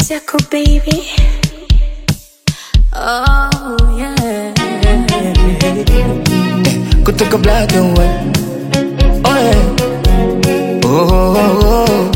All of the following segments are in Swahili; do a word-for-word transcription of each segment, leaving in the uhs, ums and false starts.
Circle baby. Oh yeah. Kutoka black and white. Oh yeah. Oh, oh, oh.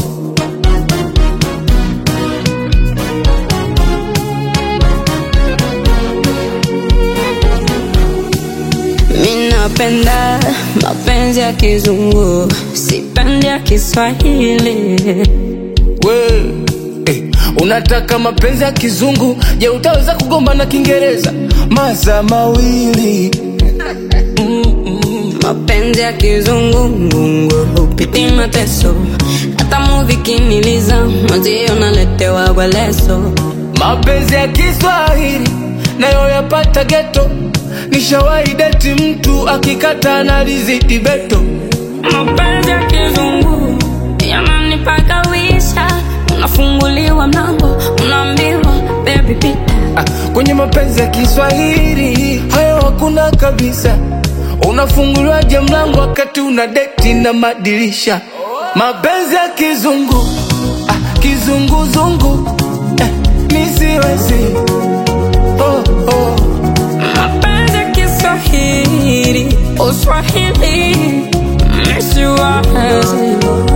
Minapenda mapenzi ya kizungu, sipendi ya Kiswahili. We, eh, unataka mapenzi ya kizungu, je utaweza kugomba na Kiingereza masaa mawili? mm -mm. Mapenzi ya kizungu ngungu hupiti mateso, hata movie kiniliza mazio naletewa kwa leso. Mapenzi ya Kiswahili nayo yapata ghetto, nishawahi date mtu akikata analizidi beto. Mapenzi ya kizungu yananipaka wisha, unafunguliwa mlango unaambiwa baby pita. Ah, kwenye mapenzi ya Kiswahili hayo hakuna kabisa, unafunguliwaje mlango wakati una date na madirisha? Mapenzi ya kizungu, ah, kizungu zungu, eh, nisiwezi. Oh, oh. Mapenzi ya Kiswahili, Uswahili, nisiwezi.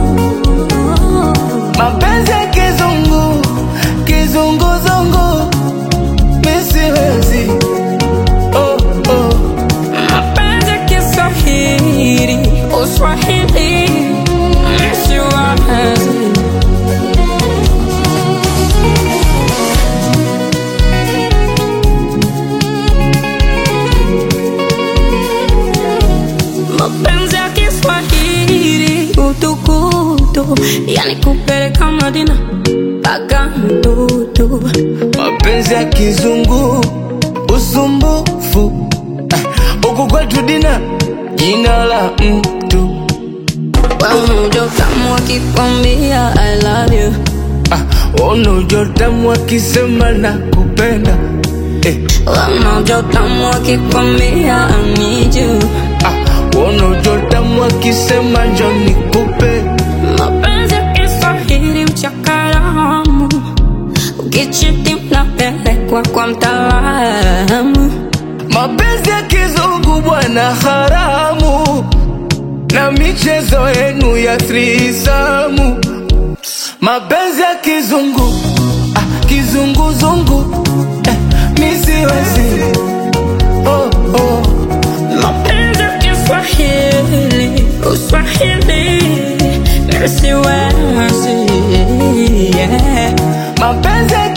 Mapenzi ya kizungu, kizungu zungu, nisiwezi. Oh, oh. Mapenzi ya Kiswahili, Uswahili, nisiwezi. Mapenzi ya Kiswahili utukutu, yani kupeleka Madina paka mtutu. Mapenzi ya kizungu usumbufu, ah, uku kwetu dina jina la mtu. Waunujo tamu wakikwambia I love you, Ah, waunujo tamu wakisema na kupenda. Eh. waunujo tamu wakikwambia I need you. Ah, waunujo tamu wakisema njoo nikupe. Mapenzi ya Kiswahili mchakaramu, ukichiti mnapelekwa kwa mtaalamu. Mapenzi ya kizungu bwana haramu, na michezo yenu ya threesome. Mapenzi ya kizungu, ah, kizungu zungu, eh, nisiwezi. Oh, oh. Mapenzi ya Kiswahili, Uswahili, nisiwezi. Yeah. Mapenzi ya